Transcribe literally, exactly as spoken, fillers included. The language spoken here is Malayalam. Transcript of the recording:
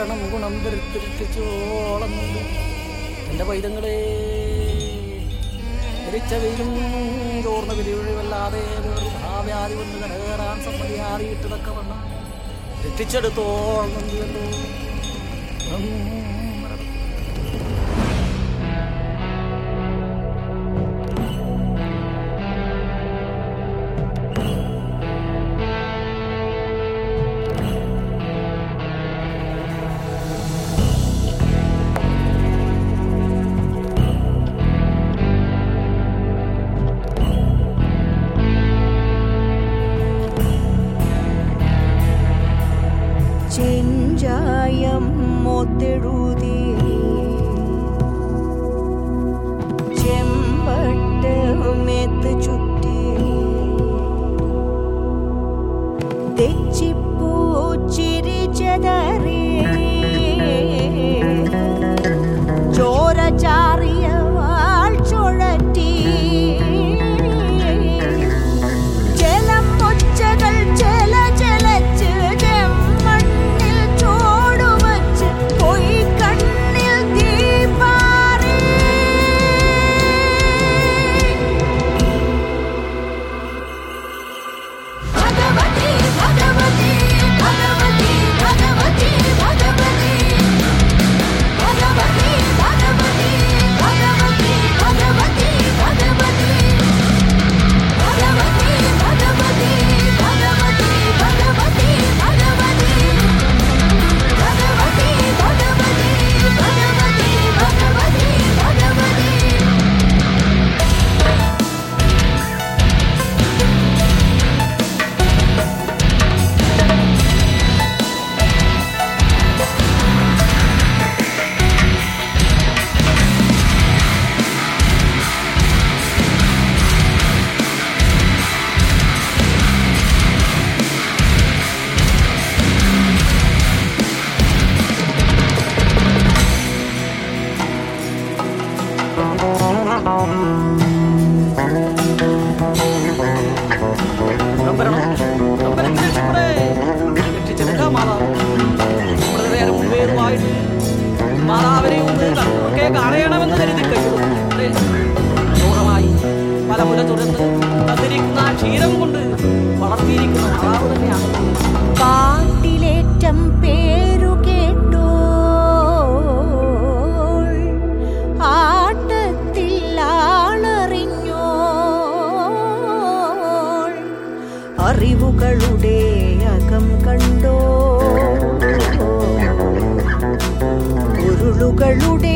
വരണം ഗുണം തിരിച്ചോളം കൊണ്ട് എൻ്റെ പൈതങ്ങളെ ധരിച്ച വെയിലും ചോർന്ന വിരിവല്ലാതെ വ്യാധി വന്ന് കടകേറാൻ സമ്മതിയാറിയിട്ടതൊക്കെ വണ്ണം രക്ഷിച്ചെടുത്തോളം നന്ദിയല്ലോ. ചെഞ്ചായം മോത്തെഴുതി ചെമ്പട്ട് മേത്ത് ചുറ്റി തെച്ചിപ്പൂ ചിരിച്ചതറി ചോര ചാറിയ വാൾ ചുഴറ്റി ജലം ഒച്ചകൾ ജല ജലച്ച് മാതാവിനെ ഒന്ന് കണ്ണൊക്കെ കാണണമെന്ന് കരുതി കഴിയുമായി പല പുല തുറന്ന് തന്നിരിക്കുന്ന ക്ഷീരം കൊണ്ട് വളർത്തിയിരിക്കുന്ന മാതാവ് തന്നെയാണ്. പാട്ടിലേറ്റം പേരു കേട്ടോ ആട്ടത്തിൽ ആളറിഞ്ഞോ അറിവുകളുടെ അകം കണ്ടോ ഉരുളുകളുടെ